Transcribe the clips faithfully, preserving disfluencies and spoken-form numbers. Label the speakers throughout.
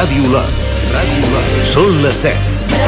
Speaker 1: Ràdio Olot. Ràdio Olot. Són les set.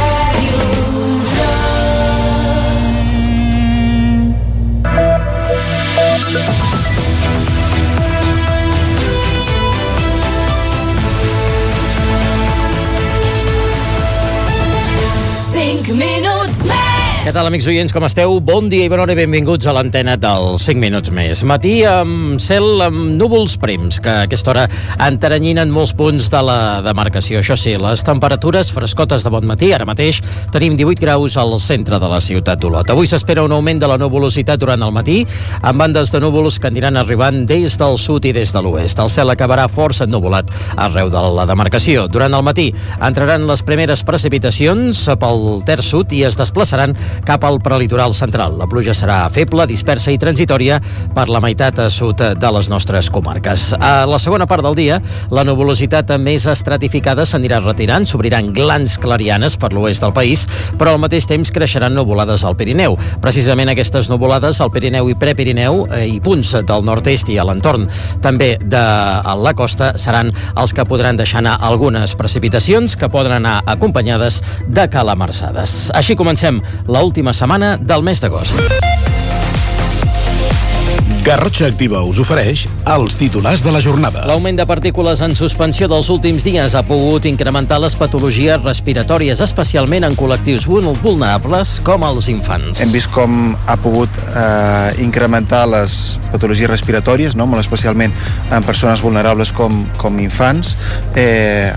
Speaker 2: cinc minuts més.
Speaker 3: Què tal, amics oients, com esteu? Bon dia i bona hora i benvinguts a l'antena dels cinc minuts més. Matí amb cel amb núvols prims, que a aquesta hora enteranyinen molts punts de la demarcació. Això sí, les temperatures frescotes de bon matí. Ara mateix tenim divuit graus al centre de la ciutat d'Olot. Avui s'espera un augment de la nuvolositat durant el matí, amb bandes de núvols que aniran arribant des del sud i des de l'oest. El cel acabarà força ennuvolat arreu de la demarcació. Durant el matí entraran les primeres precipitacions pel terç sud i es desplaçaran cap al prelitoral central. La pluja serà feble, dispersa i transitòria per la meitat a sud de les nostres comarques. A la segona part del dia, la nuvolositat més estratificada s'anirà retirant, s'obriran glans clarianes per l'oest del país, però al mateix temps creixeran nuvolades al Pirineu. Precisament aquestes nuvolades al Pirineu i Prepirineu eh, i punts del nord-est i a l'entorn també de la costa seran els que podran deixar anar algunes precipitacions que poden anar acompanyades de calamarsades. Així comencem la última setmana del mes d'agost.
Speaker 1: Garrotxa Activa us ofereix els titulars de la jornada.
Speaker 3: L'augment de partícules en suspensió dels últims dies ha pogut incrementar les patologies respiratòries, especialment en col·lectius vulnerables com els infants.
Speaker 4: Hem vist com ha pogut eh, incrementar les patologies respiratòries, no? Molt especialment en persones vulnerables com, com infants, eh,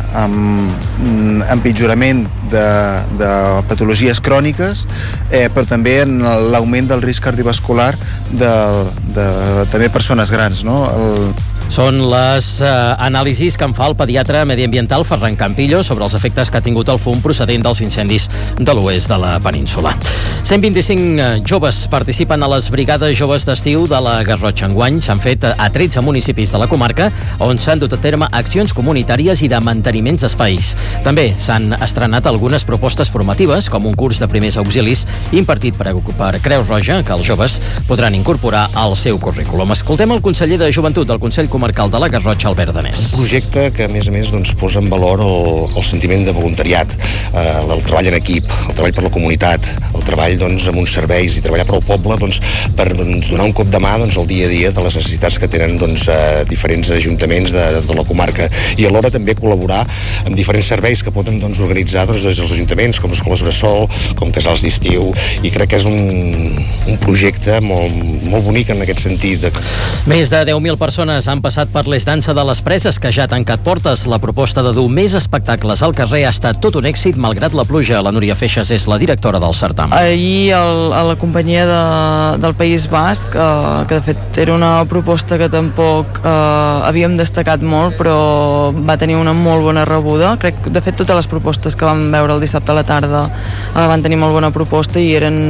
Speaker 4: amb empitjorament de, de patologies cròniques, eh, però també en l'augment del risc cardiovascular de, de també persones grans, no? El...
Speaker 3: Són les eh, anàlisis que en fa el pediatre mediambiental Ferran Campillo sobre els efectes que ha tingut el fum procedent dels incendis de l'oest de la península. cent vint-i-cinc joves participen a les brigades joves d'estiu de la Garrotxa enguany. S'han fet a tretze municipis de la comarca on s'han dut a terme accions comunitàries i de manteniments d'espais. També s'han estrenat algunes propostes formatives, com un curs de primers auxilis impartit per, per Creu Roja, que els joves podran incorporar al seu currículum. Escoltem el conseller de Joventut del Consell Comarcal de la Garrotxa, Albert Danés.
Speaker 5: Un projecte que, a més a més, doncs, posa en valor el, el sentiment de voluntariat, eh, el treball en equip, el treball per la comunitat, el treball doncs, amb uns serveis i treballar per al poble doncs, per doncs, donar un cop de mà doncs, al dia a dia de les necessitats que tenen doncs, eh, diferents ajuntaments de, de la comarca i alhora també col·laborar amb diferents serveis que poden doncs, organitzar doncs, des dels ajuntaments, com escoles bressol, com casals d'estiu, i crec que és un, un projecte molt, molt bonic en aquest sentit. De...
Speaker 3: Més de deu mil persones han passat per l'Eix Dansa de les Preses, que ja ha tancat portes. La proposta de dur més espectacles al carrer ha estat tot un èxit, malgrat la pluja. La Núria Feixas és la directora del certamen.
Speaker 6: Ahir el, a la companyia de, del País Basc, eh, que de fet era una proposta que tampoc eh, havíem destacat molt, però va tenir una molt bona rebuda. Crec que de fet totes les propostes que vam veure el dissabte a la tarda eh, van tenir molt bona proposta i eren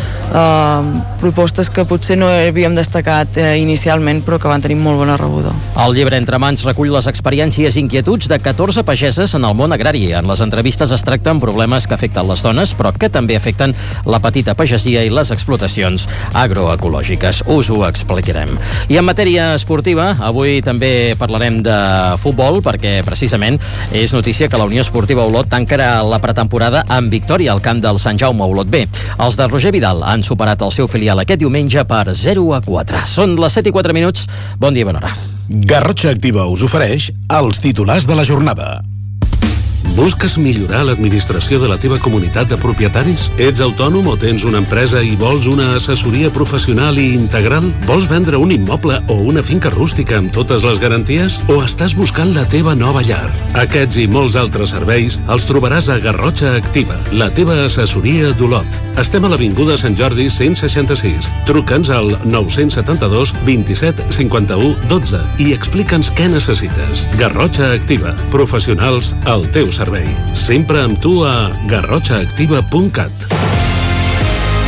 Speaker 6: eh, propostes que potser no havíem destacat eh, inicialment, però que van tenir molt bona rebuda.
Speaker 3: El llibre Entre mans recull les experiències i inquietuds de catorze pageses en el món agrari. En les entrevistes es tracten problemes que afecten les dones, però que també afecten la petita pagesia i les explotacions agroecològiques. Us ho explicarem. I en matèria esportiva, avui també parlarem de futbol, perquè precisament és notícia que la Unió Esportiva Olot tancarà la pretemporada amb victòria al camp del Sant Jaume Olot B. Els de Roger Vidal han superat el seu filial aquest diumenge per zero a quatre. Són les set i quatre minuts. Bon dia i bona hora.
Speaker 1: Garrotxa Activa us ofereix els titulars de la jornada.
Speaker 7: Busques millorar l'administració de la teva comunitat de propietaris? Ets autònom o tens una empresa i vols una assessoria professional i integral? Vols vendre un immoble o una finca rústica amb totes les garanties? O estàs buscant la teva nova llar? Aquests i molts altres serveis els trobaràs a Garrotxa Activa, la teva assessoria d'Olot. Estem a l'Avinguda Sant Jordi cent seixanta-sis. Truca'ns al nou set dos, vint-i-set, cinquanta-u, dotze i explica'ns què necessites. Garrotxa Activa, professionals al teu servei. Sempre amb tu a garrotxa activa punt cat.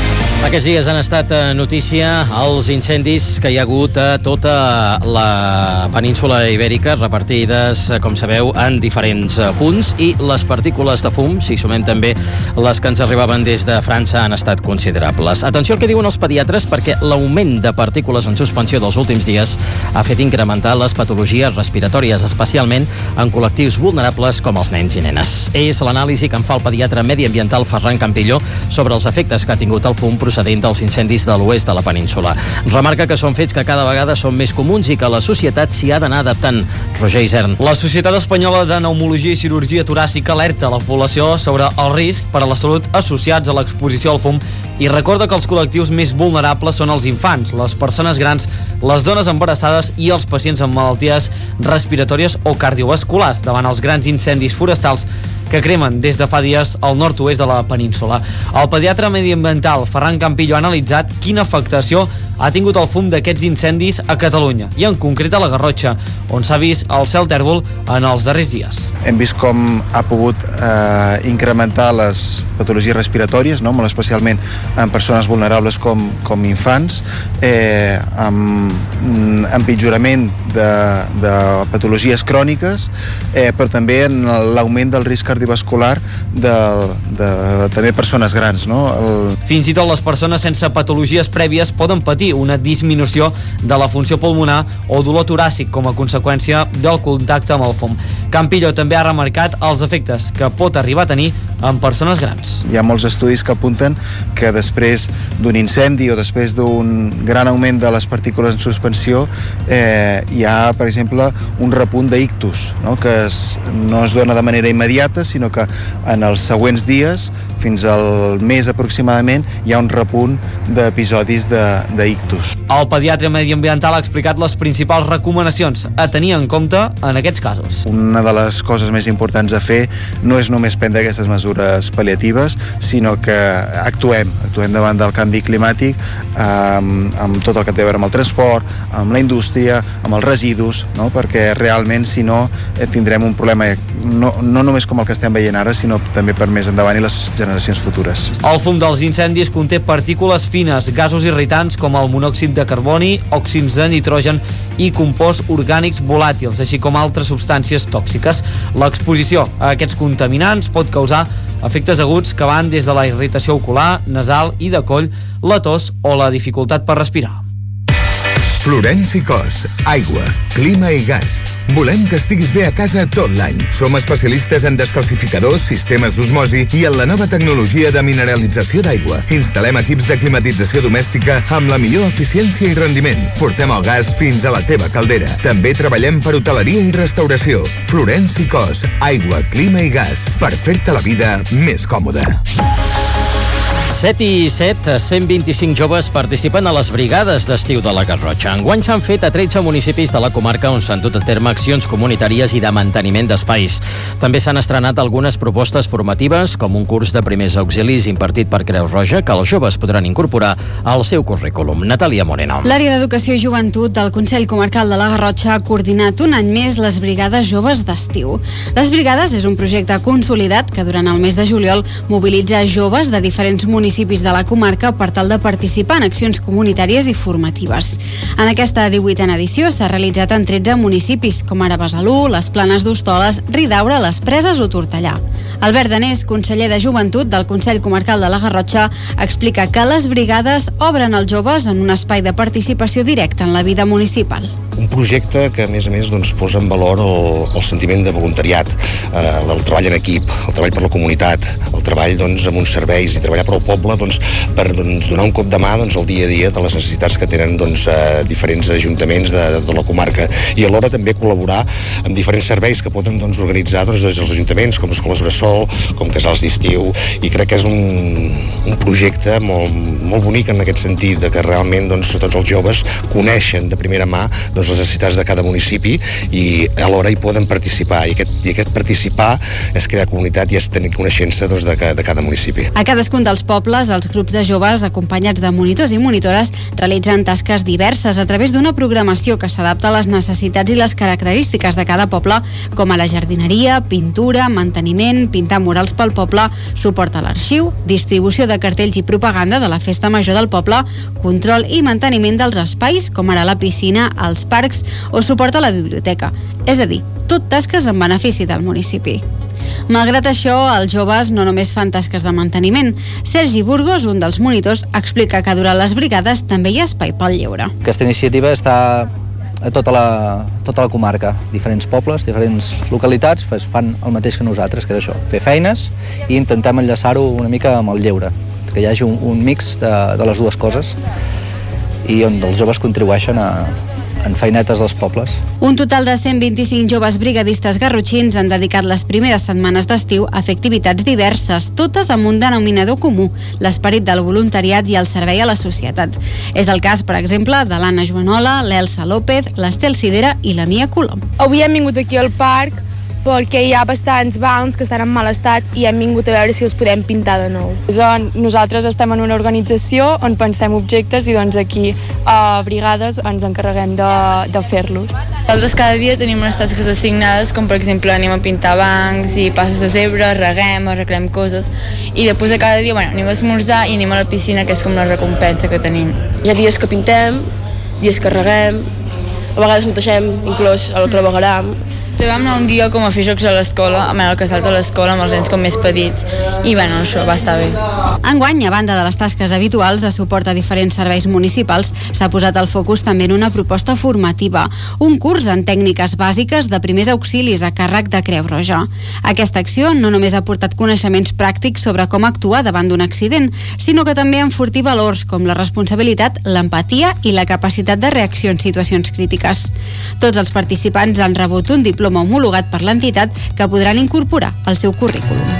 Speaker 3: Aquests dies han estat notícia els incendis que hi ha hagut a tota la península ibèrica, repartides, com sabeu, en diferents punts, i les partícules de fum, si sumem també les que ens arribaven des de França, han estat considerables. Atenció al que diuen els pediatres, perquè l'augment de partícules en suspensió dels últims dies ha fet incrementar les patologies respiratòries, especialment en col·lectius vulnerables com els nens i nenes. És l'anàlisi que en fa el pediatre mediambiental Ferran Campillo sobre els efectes que ha tingut el fum procedent dels incendis de l'oest de la península. Remarca que són fets que cada vegada són més comuns i que la societat s'hi ha d'anar adaptant. Roger Isern.
Speaker 2: La Societat Espanyola de Pneumologia i Cirurgia Toràcica alerta la població sobre el risc per a la salut associats a l'exposició al fum i recorda que els col·lectius més vulnerables són els infants, les persones grans, les dones embarassades i els pacients amb malalties respiratòries o cardiovasculars davant els grans incendis forestals que cremen des de fa dies al nord-oest de la península. El pediatre mediambiental Ferran Campillo ha analitzat quina afectació ha tingut el fum d'aquests incendis a Catalunya i en concret a la Garrotxa, on s'ha vist el cel tèrbol en els darrers dies.
Speaker 4: Hem vist com ha pogut eh, incrementar les patologies respiratòries, no? Molt especialment en persones vulnerables com, com infants, eh, amb empitjorament de, de patologies cròniques, eh, però també en l'augment del risc cardiovascular de, de també persones grans. No? El...
Speaker 2: Fins i tot les persones sense patologies prèvies poden patir una disminució de la funció pulmonar o dolor toràcic com a conseqüència del contacte amb el fum. Campillo també ha remarcat els efectes que pot arribar a tenir en persones grans.
Speaker 4: Hi ha molts estudis que apunten que després d'un incendi o després d'un gran augment de les partícules en suspensió eh, hi ha, per exemple, un repunt d'ictus, no? que es, no es dona de manera immediata, sinó que en els següents dies, fins al mes aproximadament, hi ha un repunt d'episodis d'ictus.
Speaker 2: El pediatre mediambiental ha explicat les principals recomanacions a tenir en compte en aquests casos.
Speaker 4: Una de les coses més importants a fer no és només prendre aquestes mesures pal·liatives, sinó que actuem, actuem davant del canvi climàtic amb, amb tot el que té a veure amb el transport, amb la indústria, amb els residus, no? Perquè realment, si no, tindrem un problema no, no només com el que estem veient ara, sinó també per més endavant i les generacions futures.
Speaker 2: El fum dels incendis conté partícules fines, gasos irritants com el monòxid de carboni, òxids de nitrogen i composts orgànics volàtils, així com altres substàncies tòxiques. L'exposició a aquests contaminants pot causar efectes aguts que van des de la irritació ocular, nasal i de coll, la tos o la dificultat per respirar.
Speaker 8: Florenci Cos, aigua, clima i gas. Volem que estiguis bé a casa tot l'any. Som especialistes en descalcificadors, sistemes d'osmosi i en la nova tecnologia de mineralització d'aigua. Instal·lem equips de climatització domèstica amb la millor eficiència i rendiment. Portem el gas fins a la teva caldera. També treballem per hoteleria i restauració. Florenci Cos, aigua, clima i gas. Per fer-te la vida més còmoda.
Speaker 3: set i set, cent vint-i-cinc joves participen a les brigades d'estiu de la Garrotxa. Enguany s'han fet a tretze municipis de la comarca on s'han dut a terme accions comunitàries i de manteniment d'espais. També s'han estrenat algunes propostes formatives, com un curs de primers auxilis impartit per Creu Roja, que els joves podran incorporar al seu currículum. Natàlia Moreno.
Speaker 9: L'àrea d'Educació i Joventut del Consell Comarcal de la Garrotxa ha coordinat un any més les brigades joves d'estiu. Les brigades és un projecte consolidat que durant el mes de juliol mobilitza joves de diferents municipis municipis de la comarca per tal de participar en accions comunitàries i formatives. En aquesta divuitena edició s'ha realitzat en tretze municipis, com ara Besalú, les Planes d'Hostoles, Ridaura, les Preses o Tortellà. Albert Danés, conseller de Joventut del Consell Comarcal de la Garrotxa, explica que les brigades obren als joves en un espai de participació directa en la vida municipal.
Speaker 5: Un projecte que, a més a més, doncs, posa en valor el, el sentiment de voluntariat, eh, el treball en equip, el treball per la comunitat, el treball doncs, amb uns serveis i treballar per al poble doncs, per doncs, donar un cop de mà doncs, al dia a dia de les necessitats que tenen doncs, eh, diferents ajuntaments de, de la comarca i alhora també col·laborar amb diferents serveis que poden doncs, organitzar doncs, des dels ajuntaments, com escoles bressol, com casals d'estiu, i crec que és un, un projecte molt, molt bonic en aquest sentit, de que realment doncs, tots els joves coneixen de primera mà doncs, doncs, les necessitats de cada municipi i alhora hi poden participar. I aquest, i aquest participar és crear comunitat i és tenir coneixença doncs, de, de cada municipi.
Speaker 9: A cadascun dels pobles, els grups de joves acompanyats de monitors i monitores realitzen tasques diverses a través d'una programació que s'adapta a les necessitats i les característiques de cada poble, com a la jardineria, pintura, manteniment, pintar murals pel poble, suport a l'arxiu, distribució de cartells i propaganda de la festa major del poble, control i manteniment dels espais, com ara la piscina, els parcs o suport a la biblioteca. És a dir, tot tasques en benefici del municipi. Malgrat això, els joves no només fan tasques de manteniment. Sergi Burgos, un dels monitors, explica que durant les brigades també hi ha espai pel lleure.
Speaker 10: Aquesta iniciativa està a tota la, tota la comarca. Diferents pobles, diferents localitats fan el mateix que nosaltres, que és això, fer feines i intentem enllaçar-ho una mica amb el lleure, que hi hagi un, un mix de, de les dues coses i on els joves contribueixen a en feinetes dels pobles.
Speaker 9: Un total de cent vint-i-cinc joves brigadistes garrotxins han dedicat les primeres setmanes d'estiu a fer activitats diverses, totes amb un denominador comú, l'esperit del voluntariat i el servei a la societat. És el cas, per exemple, de l'Anna Joanola, l'Elsa López, l'Estel Sidera i la Mia Colom.
Speaker 11: Avui hem vingut aquí al parc perquè hi ha bastants bancs que estan en mal estat i hem vingut a veure si els podem pintar de nou.
Speaker 12: Nosaltres estem en una organització on pensem objectes i doncs aquí a brigades ens encarreguem de, de fer-los.
Speaker 13: Nosaltres cada dia tenim unes tasques assignades, com per exemple anem a pintar bancs i passes de zebra, reguem, arreglem coses i després de cada dia bueno, anem a esmorzar i anem a la piscina, que és com la recompensa que tenim.
Speaker 14: Hi ha dies que pintem, dies que reguem, a vegades neteixem inclús el clavegueram.
Speaker 13: Vam anar un dia com a fer jocs a l'escola, amb el casal de l'escola, amb els nens com més petits, i bueno, això va estar bé.
Speaker 9: Enguany, a banda de les tasques habituals de suport a diferents serveis municipals, s'ha posat el focus també en una proposta formativa, un curs en tècniques bàsiques de primers auxilis a càrrec de Creu Roja. Aquesta acció no només ha portat coneixements pràctics sobre com actuar davant d'un accident, sinó que també enfortir valors com la responsabilitat, l'empatia i la capacitat de reacció en situacions crítiques. Tots els participants han rebut un diploma homologat per l'entitat que podran incorporar al seu currículum.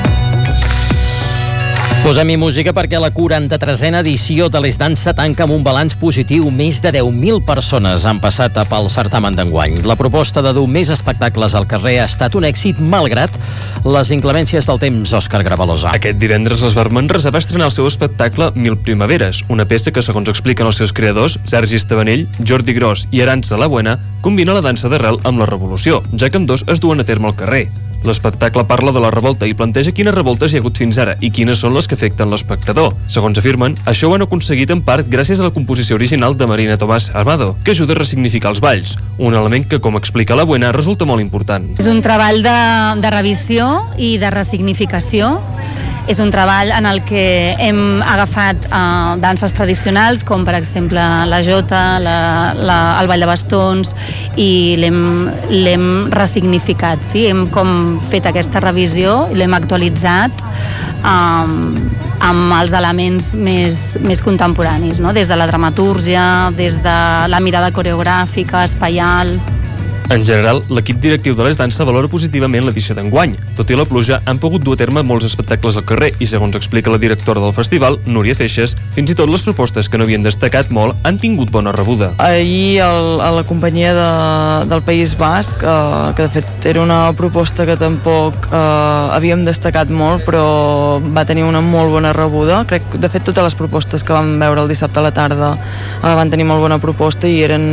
Speaker 3: Posem-hi música perquè la quaranta-tresena edició de l'Es Dansa tanca amb un balanç positiu. Més de deu mil persones han passat pel certamen d'enguany. La proposta de dur més espectacles al carrer ha estat un èxit malgrat les inclemències del temps. Òscar Gravalosa.
Speaker 15: Aquest divendres l'Esbar Manresa va estrenar el seu espectacle Mil Primaveres, una peça que, segons expliquen els seus creadors, Sergi Estabanell, Jordi Gros i Arantxa La Buena, combina la dansa d'arrel amb la revolució, ja que ambdós es duen a terme al carrer. L'espectacle parla de la revolta i planteja quines revoltes hi ha hagut fins ara i quines són les que afecten l'espectador. Segons afirmen, això ho han aconseguit en part gràcies a la composició original de Marina Tomàs Armado, que ajuda a ressignificar els balls, un element que, com explica La Buena, resulta molt important.
Speaker 16: És un treball de, de revisió i de ressignificació. És un treball en el que hem agafat uh, danses tradicionals, com per exemple la jota, la, la, el ball de bastons, i l'hem ressignificat. Sí? Hem com fet aquesta revisió i l'hem actualitzat um, amb els elements més, més contemporanis, no? Des de la dramatúrgia, des de la mirada coreogràfica, espaial.
Speaker 15: En general, l'equip directiu de l'Es Dansa valora positivament l'edició d'enguany. Tot i la pluja, han pogut dur a terme molts espectacles al carrer i, segons explica la directora del festival, Núria Feixes, fins i tot les propostes que no havien destacat molt han tingut bona rebuda.
Speaker 6: Ahir el, a la companyia de, del País Basc, eh, que de fet era una proposta que tampoc eh, havíem destacat molt, però va tenir una molt bona rebuda. Crec que, de fet, totes les propostes que vam veure el dissabte a la tarda eh, van tenir molt bona proposta i eren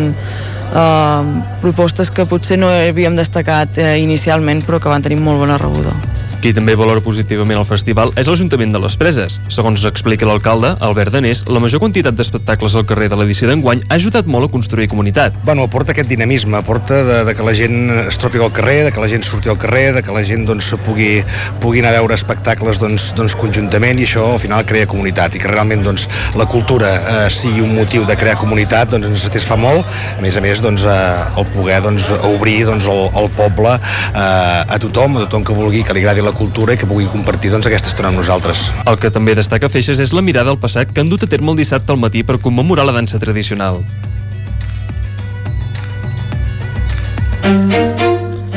Speaker 6: Uh, propostes que potser no havíem destacat uh, inicialment, però que van tenir molt bona rebuda.
Speaker 15: Qui també valora positivament el festival és l'Ajuntament de les Preses. Segons explica l'alcalde, Albert Danés, la major quantitat d'espectacles al carrer de l'edició d'enguany ha ajudat molt a construir comunitat.
Speaker 5: Bueno, aporta aquest dinamisme, aporta de, de que la gent es trobi al carrer, de que la gent surti al carrer, de que la gent doncs, pugui, pugui anar a veure espectacles doncs, doncs, conjuntament, i això al final crea comunitat, i que realment doncs, la cultura eh, sigui un motiu de crear comunitat doncs, ens satisfà molt. A més a més, doncs, eh, el poder doncs, obrir doncs, el, el poble eh, a tothom, a tothom que vulgui, que li agradi la cultura i que pugui compartir doncs, aquesta estona amb nosaltres.
Speaker 15: El que també destaca Feixes és la mirada al passat que han dut a terme el dissabte al matí per commemorar la dansa tradicional.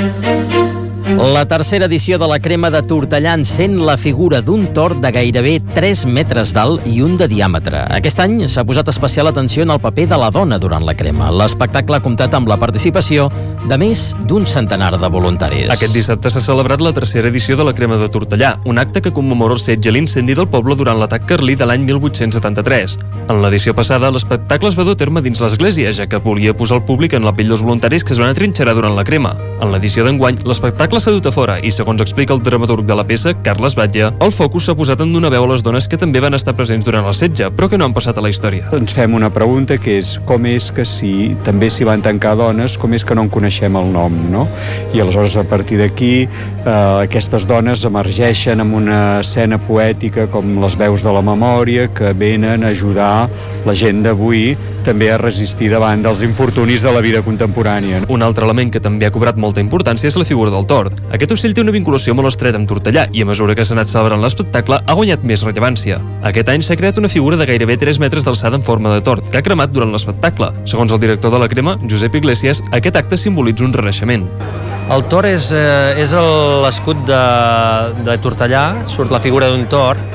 Speaker 3: La tercera edició de la Crema de Tortellà encén la figura d'un tord de gairebé tres metres d'alt i un de diàmetre. Aquest any s'ha posat especial atenció en el paper de la dona durant la crema. L'espectacle ha comptat amb la participació de més d'un centenar de voluntaris.
Speaker 15: Aquest dissabte s'ha celebrat la tercera edició de la crema de Tortellà, un acte que commemora el setge i l'incendi del poble durant l'atac carlí de l'any mil vuit-cents setanta-tres. En l'edició passada, l'espectacle es va dur a terme dins l'església, ja que volia posar el públic en la pell dels voluntaris que es van atrinxerar durant la crema. En l'edició d'enguany, l'espectacle s'ha dut a fora i, segons explica el dramaturg de la peça, Carles Batlle, el focus s'ha posat en donar veu a les dones que també van estar presents durant el setge, però que no han passat a la història.
Speaker 17: Ens fem una pregunta que és com és que si també s'hi van tancar dones, com és que no en coneixem el nom, no? I aleshores a partir d'aquí eh, aquestes dones emergeixen amb una escena poètica com les veus de la memòria que venen a ajudar la gent d'avui també a resistir davant dels infortunis de la vida contemporània.
Speaker 15: Un altre element que també ha cobrat molta importància és la figura del tord. Aquest ocell té una vinculació molt estreta amb Tortellà i a mesura que s'ha anat celebrant l'espectacle ha guanyat més rellevància. Aquest any s'ha creat una figura de gairebé tres metres d'alçada en forma de tord que ha cremat durant l'espectacle. Segons el director de la crema, Josep Iglesias, aquest acte simbolitza un renaixement.
Speaker 18: El tord és, eh, és l'escut de, de Tortellà, surt la figura d'un tord,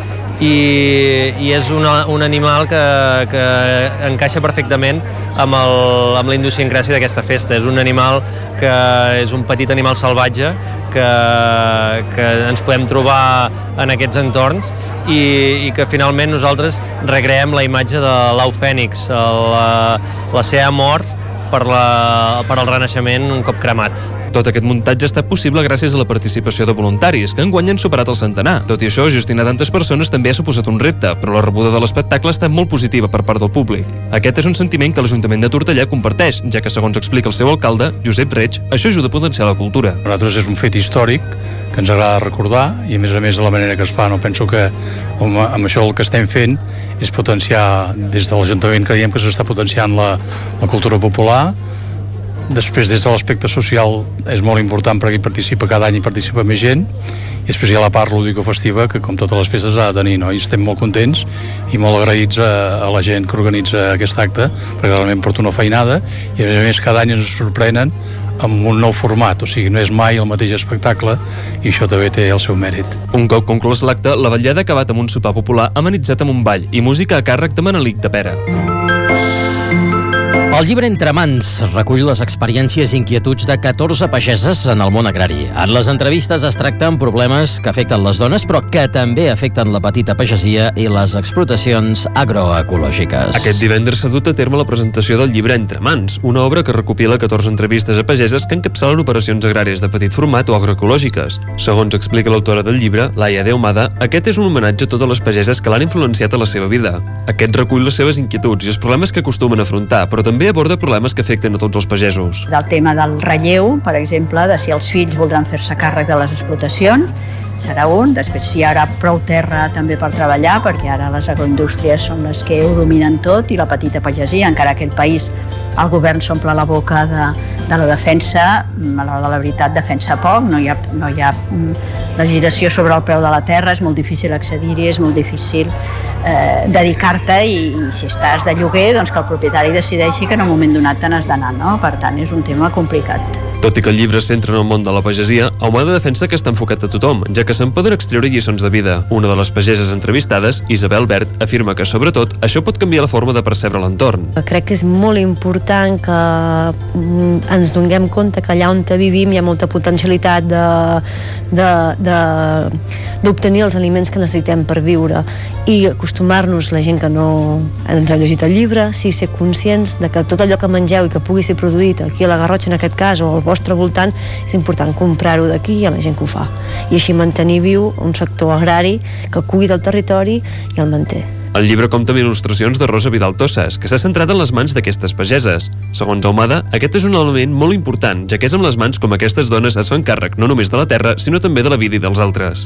Speaker 18: i, i és una, un animal que, que encaixa perfectament amb, el, amb la idiosincràsia d'aquesta festa. És un animal que és un petit animal salvatge que, que ens podem trobar en aquests entorns i, i que finalment nosaltres recreem la imatge de l'au fènix, la, la seva mort per, la, per al renaixement un cop cremat.
Speaker 15: Tot aquest muntatge ha estat possible gràcies a la participació de voluntaris, que enguany han superat el centenar. Tot i això, gestionar tantes persones també ha suposat un repte, però la rebuda de l'espectacle ha estat molt positiva per part del públic. Aquest és un sentiment que l'Ajuntament de Tortellà comparteix, ja que, segons explica el seu alcalde, Josep Reig, això ajuda a potenciar la cultura.
Speaker 19: Per nosaltres és un fet històric que ens agrada recordar i, a més a més, de la manera que es fa. No penso que home, amb això el que estem fent és potenciar, des de l'Ajuntament creiem que s'està potenciant la, la cultura popular. Després, des de l'aspecte social, és molt important perquè hi participa cada any i participa més gent, i després hi ha la part lúdico-festiva que, com totes les festes, ha de tenir, no? I estem molt contents i molt agraïts a, a la gent que organitza aquest acte, perquè realment porta una feinada, i a més a més cada any ens sorprenen amb un nou format, o sigui, no és mai el mateix espectacle, i això també té el seu mèrit.
Speaker 15: Un cop conclòs l'acte, la vetllada ha acabat amb un sopar popular amenitzat amb un ball i música a càrrec de Manelic de Pera.
Speaker 3: El llibre Entre mans recull les experiències i inquietuds de catorze pageses en el món agrari. En les entrevistes es tracten problemes que afecten les dones, però que també afecten la petita pagesia i les explotacions agroecològiques.
Speaker 15: Aquest divendres s'ha dut a terme la presentació del llibre Entre mans, una obra que recopila catorze entrevistes a pageses que encapçalen operacions agràries de petit format o agroecològiques. Segons explica l'autora del llibre, Laia Deumada, aquest és un homenatge a totes les pageses que l'han influenciat a la seva vida. Aquest recull les seves inquietuds i els problemes que acostumen a afrontar, però també aborda problemes que afecten a tots els pagesos.
Speaker 20: Del tema del relleu, per exemple, de si els fills voldran fer-se càrrec de les explotacions, serà un. Després, si hi haurà prou terra també per treballar, perquè ara les agroindústries són les que ho dominen tot i la petita pagesia, encara que el país, el govern s'omple la boca de, de la defensa, a l'hora de la veritat defensa poc, no hi ha, no hi ha legislació sobre el preu de la terra, és molt difícil accedir-hi, és molt difícil eh, dedicar-te i, i si estàs de lloguer, doncs que el propietari decideixi que en un moment donat te n'has d'anar, no? Per tant, és un tema complicat.
Speaker 15: Tot i que el llibre es centra en el món de la pagesia, Ahumada defensa que està enfocat a tothom, ja que se'n poden extreure lliçons de vida. Una de les pageses entrevistades, Isabel Bert, afirma que, sobretot, això pot canviar la forma de percebre l'entorn.
Speaker 21: Crec que és molt important que ens donem compte que allà on vivim hi ha molta potencialitat de, de, de, d'obtenir els aliments que necessitem per viure i acostumar-nos, la gent que no ens ha llegit el llibre, sí ser conscients de que tot allò que mengeu i que pugui ser produït aquí a la Garrotxa en aquest cas o al vostre voltant, és important comprar-ho d'aquí i a la gent que ho fa. I així mantenir viu un sector agrari que cuida el territori i el manté.
Speaker 15: El llibre compta amb il·lustracions de Rosa Vidal Tossas, que s'ha centrat en les mans d'aquestes pageses. Segons Ahumada, aquest és un element molt important, ja que és amb les mans com aquestes dones es fan càrrec no només de la terra, sinó també de la vida i dels altres.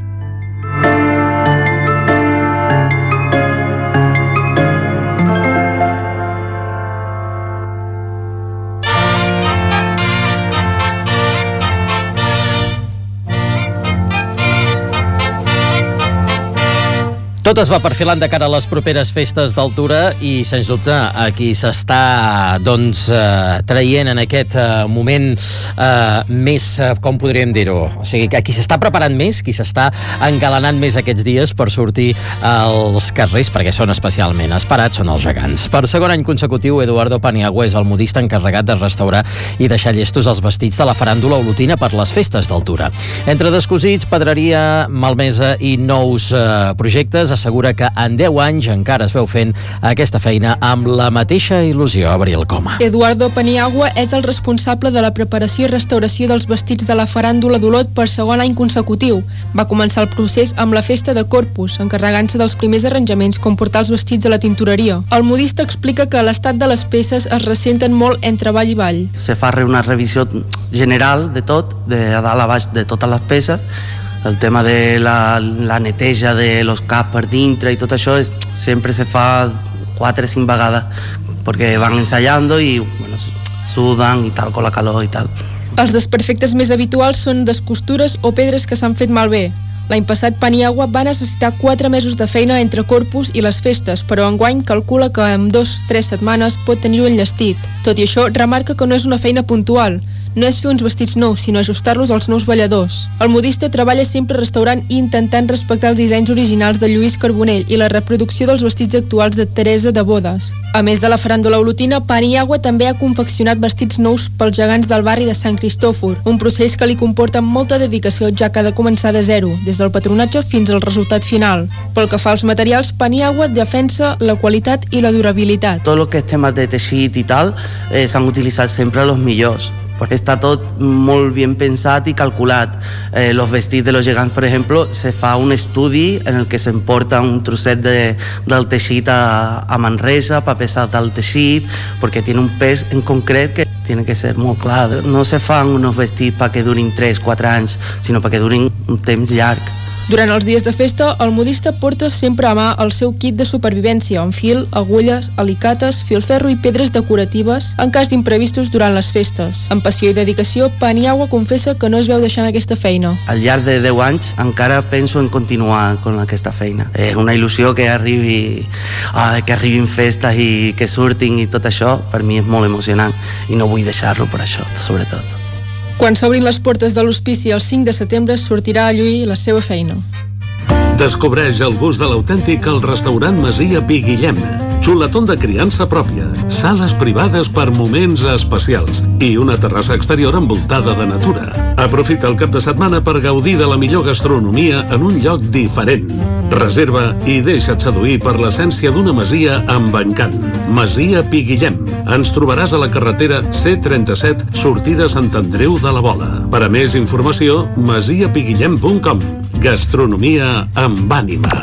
Speaker 3: Tot es va perfilant de cara a les properes festes d'altura i, sens dubte, aquí s'està doncs, eh, traient en aquest eh, moment eh, més, eh, com podríem dir-ho, o sigui, que qui s'està preparant més, qui s'està engalanant més aquests dies per sortir als carrers, perquè són especialment esperats, són els gegants. Per segon any consecutiu, Eduardo Paniagua és el modista encarregat de restaurar i deixar llestos els vestits de la faràndula olotina per les festes d'altura. Entre descosits, pedreria, malmesa i nous eh, projectes, assegura que en deu anys encara es veu fent aquesta feina amb la mateixa il·lusió. Abril Coma.
Speaker 1: Eduardo Paniagua és el responsable de la preparació i restauració dels vestits de la faràndula d'Olot per segon any consecutiu. Va començar el procés amb la festa de Corpus, encarregant-se dels primers arranjaments com portar els vestits a la tintoreria. El modista explica que l'estat de les peces es ressenten molt entre vall i vall.
Speaker 22: Se fa una revisió general de tot, de dalt a baix de totes les peces. El tema de la, la neteja de los caps per dintre i tot això és, sempre se fa quatre o cinc vegades perquè van ensayant i bueno, suden i tal, con la calor i tal.
Speaker 1: Els desperfectes més habituals són descostures o pedres que s'han fet malbé. L'any passat Paniagua va necessitar quatre mesos de feina entre Corpus i les festes, però enguany calcula que en dos o tres setmanes pot tenir-ho enllestit. Tot i això, remarca que no és una feina puntual. No és fer uns vestits nous, sinó ajustar-los als nous balladors. El modista treballa sempre restaurant i intentant respectar els dissenys originals de Lluís Carbonell i la reproducció dels vestits actuals de Teresa de Bodes. A més de la faràndula olotina, Paniagua també ha confeccionat vestits nous pels gegants del barri de Sant Cristòfor, un procés que li comporta molta dedicació, ja que ha de començar de zero, des del patronatge fins al resultat final. Pel que fa als materials, Paniagua defensa la qualitat i la durabilitat.
Speaker 22: Tot el que és temes de teixit i tal, eh, s'han utilitzat sempre els millors. Està tot molt ben pensat i calculat. Eh, los vestits de los gegants, per exemple, se fa un estudi en el que s'emporta un trosset de, del teixit a, a Manresa per pesar el teixit, perquè tiene un pes en concret que tiene que ser molt clar. No se fan unos vestits perquè durin tres o quatre anys, sinó perquè durin un temps llarg.
Speaker 1: Durant els dies de festa, el modista porta sempre a mà el seu kit de supervivència amb fil, agulles, alicates, filferro i pedres decoratives en cas d'imprevistos durant les festes. Amb passió i dedicació, Paniagua confessa que no es veu deixant aquesta feina.
Speaker 22: Al llarg de deu anys encara penso en continuar amb aquesta feina. És una il·lusió que arribi, ah, que arribin festes i que surtin i tot això, per mi és molt emocionant i no vull deixar-lo per això, sobretot.
Speaker 1: Quan s'obrin les portes de l'hospici el cinc de setembre sortirà a lluir la seva feina.
Speaker 7: Descobreix el gust de l'autèntic al restaurant Masia Pi Guillem. Xuletón de criança pròpia, sales privades per moments especials i una terrassa exterior envoltada de natura. Aprofita el cap de setmana per gaudir de la millor gastronomia en un lloc diferent. Reserva i deixa't seduir per l'essència d'una masia amb encant. Masia Pi Guillem. Ens trobaràs a la carretera C trenta-set, sortida Sant Andreu de la Bola. Per a més informació, masia pi guillem punt com. Gastronomia amb ànima.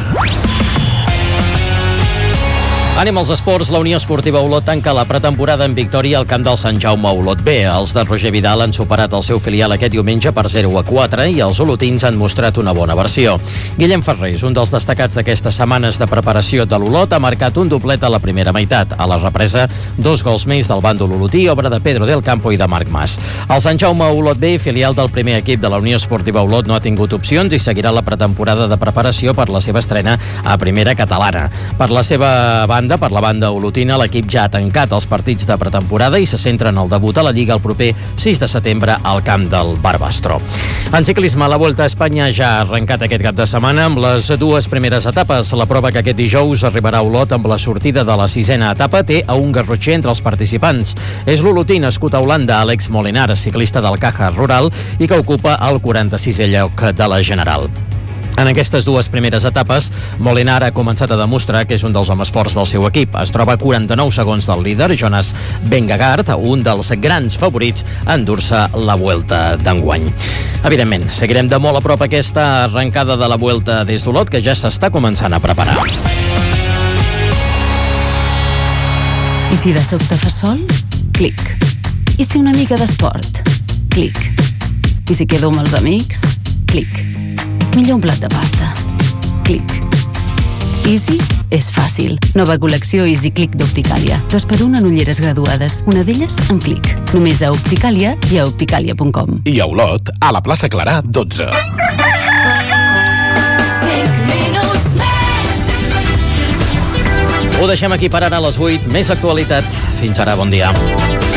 Speaker 3: Anem als esports. La Unió Esportiva Olot tanca la pretemporada en victòria al camp del Sant Jaume Olot B. Els de Roger Vidal han superat el seu filial aquest diumenge per zero a quatre i els olotins han mostrat una bona versió. Guillem Ferrés, un dels destacats d'aquestes setmanes de preparació de l'Olot, ha marcat un doblet a la primera meitat. A la represa, dos gols més del bàndol olotí, obra de Pedro del Campo i de Marc Mas. El Sant Jaume Olot B, filial del primer equip de la Unió Esportiva Olot, no ha tingut opcions i seguirà la pretemporada de preparació per la seva estrena a primera catalana. Per la seva banda, per la banda olotina, l'equip ja ha tancat els partits de pretemporada i se centra en el debut a la Lliga el proper sis de setembre al camp del Barbastro. En ciclisme, la Volta a Espanya ja ha arrencat aquest cap de setmana amb les dues primeres etapes. La prova que aquest dijous arribarà a Olot amb la sortida de la sisena etapa té a un garrotxer entre els participants. És l'olotí nascut a Holanda, Àlex Molinar, ciclista del Caja Rural i que ocupa el quaranta-sisè lloc de la general. En aquestes dues primeres etapes, Molinar ha començat a demostrar que és un dels homes forts del seu equip. Es troba a quaranta-nou segons del líder, Jonas Vingegaard, un dels grans favorits a endur-se la Vuelta d'enguany. Evidentment, seguirem de molt a prop aquesta arrencada de la Vuelta des d'Olot, que ja s'està començant a preparar.
Speaker 23: I si de sobte fa sol? Clic. I si una mica d'esport? Clic. I si quedo amb els amics? Clic. Millor un plat de pasta. Clic. Easy és fàcil. Nova col·lecció Easy Click d'Opticàlia. Dos per un en ulleres graduades. Una d'elles amb Clic. Només a Opticàlia i a opticàlia punt com.
Speaker 24: I a Olot, a la plaça Clarà, dotze.
Speaker 3: Ho deixem aquí per ara a les vuit. Més actualitat. Fins ara, bon dia.